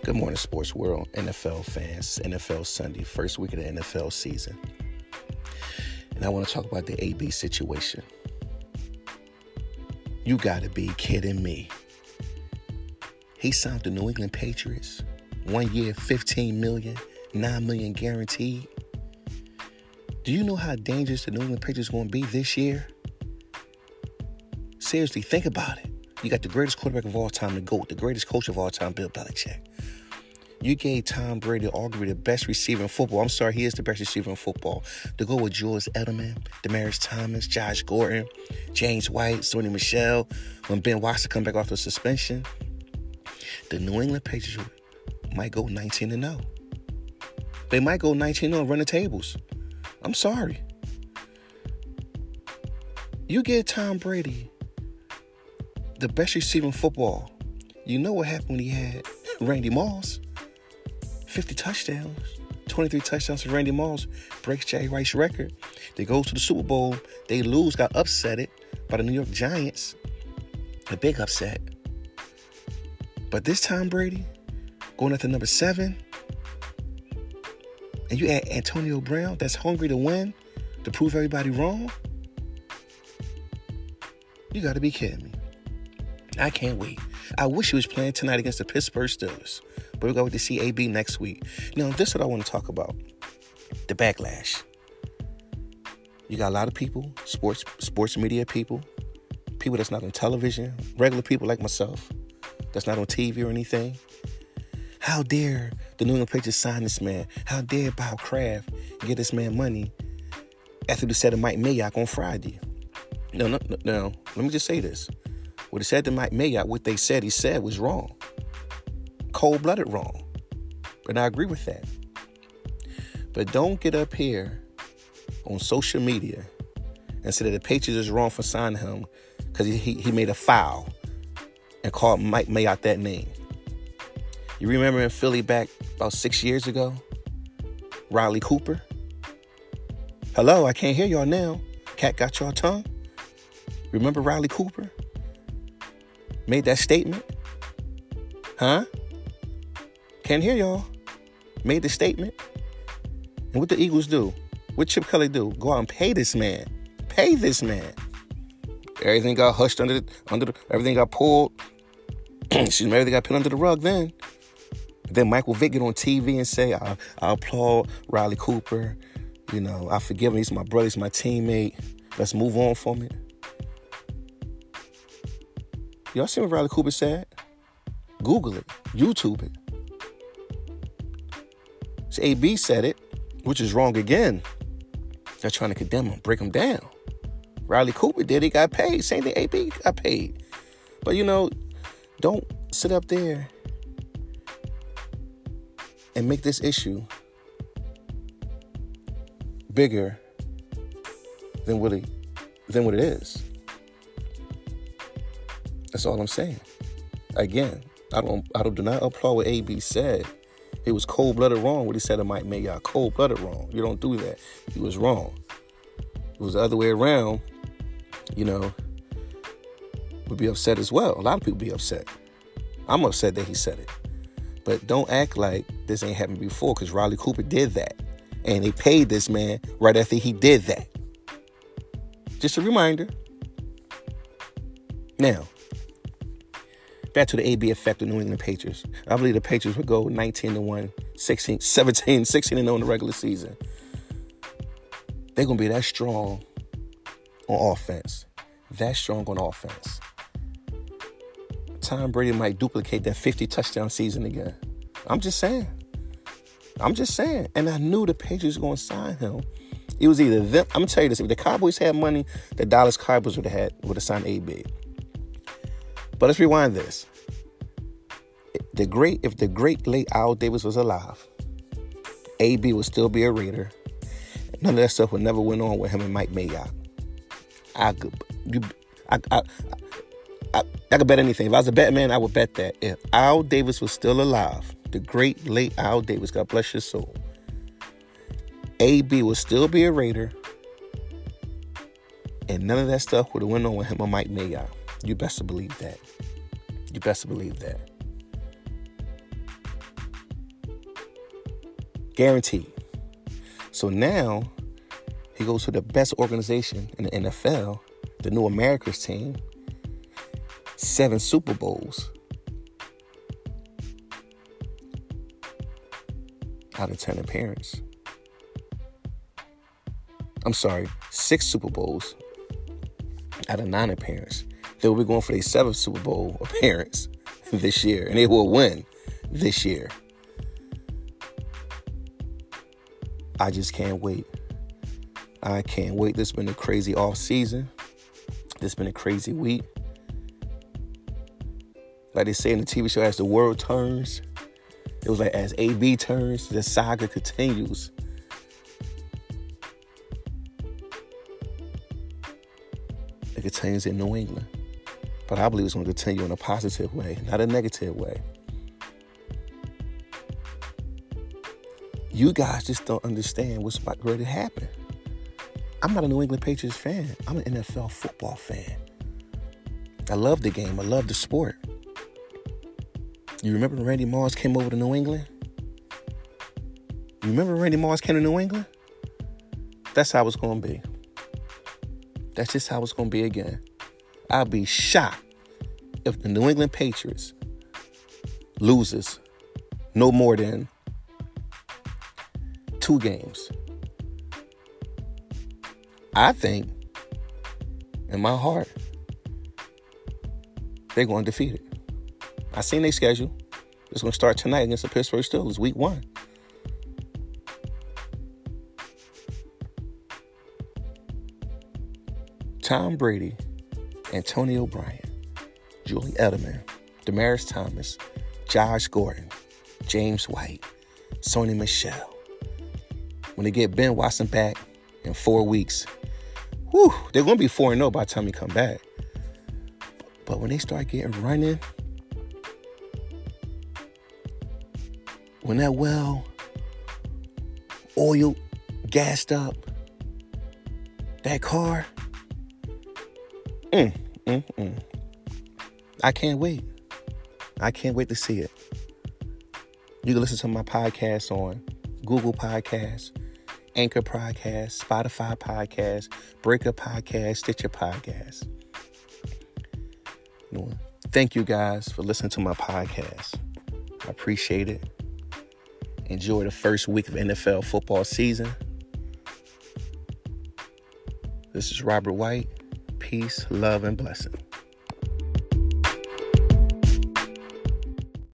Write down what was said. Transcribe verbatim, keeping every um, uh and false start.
Good morning, sports world, N F L fans. N F L Sunday, first week of the N F L season. And I want to talk about the A B situation. You got to be kidding me. He signed the New England Patriots. One year, fifteen million dollars, nine million dollars guaranteed. Do you know how dangerous the New England Patriots are going to be this year? Seriously, think about it. You got the greatest quarterback of all time, the GOAT, the greatest coach of all time, Bill Belichick. You gave Tom Brady arguably the best receiver in football. I'm sorry, he is the best receiver in football. To go with George Edelman, Demaryius Thomas, Josh Gordon, James White, Sony Michel, when Ben Watson come back off the suspension, the New England Patriots might go nineteen and oh. They might go nineteen and oh and run the tables. I'm sorry. You give Tom Brady the best receiver in football. You know what happened when he had Randy Moss? fifty touchdowns, twenty-three touchdowns for Randy Moss, breaks Jerry Rice's record. They go to the Super Bowl. They lose, got upsetted by the New York Giants. A big upset. But this Tom Brady, going after number seven, and you add Antonio Brown, that's hungry to win, to prove everybody wrong? You got to be kidding me. I can't wait. I wish he was playing tonight against the Pittsburgh Steelers. But we're going to see A B next week. Now, this is what I want to talk about. The backlash. You got a lot of people, sports sports media people, people that's not on television, regular people like myself, that's not on T V or anything. How dare the New England Patriots sign this man? How dare Bob Kraft get this man money after they said to Mike Mayock on Friday? No, no, no, no. Let me just say this. What he said to Mike Mayock, what they said he said was wrong. Cold-blooded wrong. And I agree with that. But don't get up here on social media and say that the Patriots is wrong for signing him because he, he, he made a foul and called Mike Mayock that name. You remember in Philly back about six years ago? Riley Cooper? Hello, I can't hear y'all now. Cat got y'all tongue? Remember Riley Cooper? Made that statement? Huh? Can't hear y'all. Made the statement. And what the Eagles do? What Chip Kelly do? Go out and pay this man. Pay this man. Everything got hushed under the, under the, everything got pulled. Excuse me, everything got put under the rug then. Then Michael Vick get on T V and say, I, I applaud Riley Cooper. You know, I forgive him. He's my brother. He's my teammate. Let's move on from it. Y'all see what Riley Cooper said? Google it. YouTube it. So A B said it, which is wrong again. They're trying to condemn him, break him down. Riley Cooper did. He got paid. Same thing A B got paid. But, you know, don't sit up there and make this issue bigger than what it, than what it is. That's all I'm saying. Again, I don't I don't do not applaud what A B said. It was cold-blooded wrong what he said to Mike Mayock. Cold-blooded wrong. You don't do that. He was wrong. It was the other way around, you know, would be upset as well. A lot of people be upset. I'm upset that he said it. But don't act like this ain't happened before, because Riley Cooper did that. And they paid this man right after he did that. Just a reminder. Now, back to the A B effect of New England Patriots. I believe the Patriots would go nineteen to one, sixteen, seventeen, sixteen and oh in the regular season. They're going to be that strong on offense. That strong on offense. Tom Brady might duplicate that fifty touchdown season again. I'm just saying. I'm just saying. And I knew the Patriots were going to sign him. It was either them. I'm going to tell you this. If the Cowboys had money, the Dallas Cowboys would have had would have signed A B. But let's rewind this. The great, if the great late Al Davis was alive, A B would still be a Raider. None of that stuff would never went on with him and Mike Mayock. I could, you, I, I, I, I could bet anything. If I was a bet man, I would bet that if Al Davis was still alive, the great late Al Davis, God bless his soul, A B would still be a Raider, and none of that stuff would have went on with him or Mike Mayock. You best to believe that. You best to believe that. Guaranteed. So now he goes to the best organization in the N F L, the New Americas team, seven Super Bowls out of ten appearances. I'm sorry, six Super Bowls out of nine appearances. They will be going for their seventh Super Bowl appearance this year, and they will win this year. I just can't wait. I can't wait. This has been a crazy off season. This has been a crazy week. Like they say in the T V show, as the world turns, it was like as A B turns, the saga continues. It continues in New England. But I believe it's going to continue in a positive way, not a negative way. You guys just don't understand what's about ready to happen. I'm not a New England Patriots fan. I'm an N F L football fan. I love the game. I love the sport. You remember when Randy Moss came over to New England? You remember when Randy Moss came to New England? That's how it's going to be. That's just how it's going to be again. I'll be shocked if the New England Patriots loses no more than two games. I think, in my heart, they're going to defeat it. I seen their schedule. It's going to start tonight against the Pittsburgh Steelers, week one. Tom Brady, Antonio Brown, Julian Edelman, Demaryius Thomas, Josh Gordon, James White, Sony Michel. When they get Ben Watson back in four weeks, whew, they're going to be four and oh by the time he come back. But when they start getting running, when that well, oil, gassed up, that car, mm, mm, mm. I can't wait. I can't wait to see it. You can listen to my podcast on Google Podcasts, Anchor Podcasts, Spotify Podcasts, Breaker Podcasts, Stitcher Podcasts. You know, thank you guys for listening to my podcast. I appreciate it. Enjoy the first week of N F L football season. This is Robert White. Peace, love, and blessings.